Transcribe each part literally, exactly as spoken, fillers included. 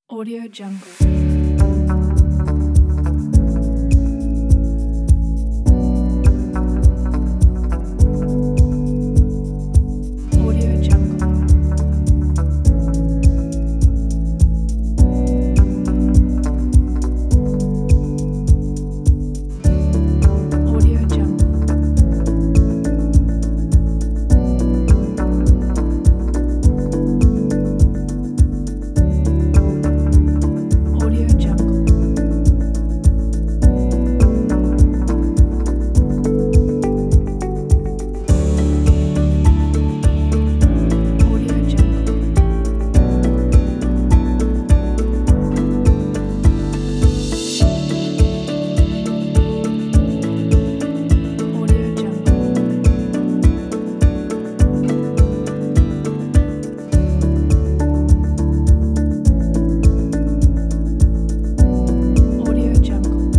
Audio Jungle. Audio Jungle. Audio Jungle. Audio Jungle. Audio Jungle. Audio Jungle. Audio Jungle.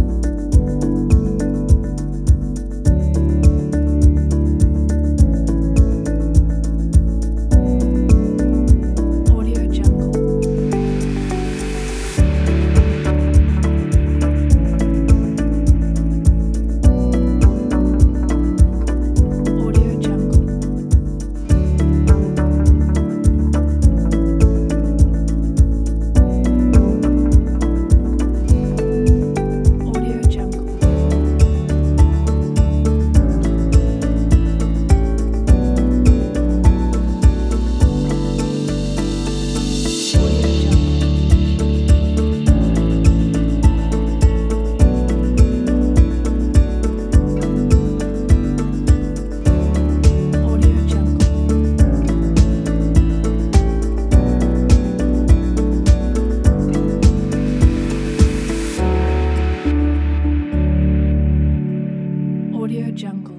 Audio Jungle. Audio Jungle. Audio Jungle. Audio Jungle. Audio Jungle. Audio Jungle.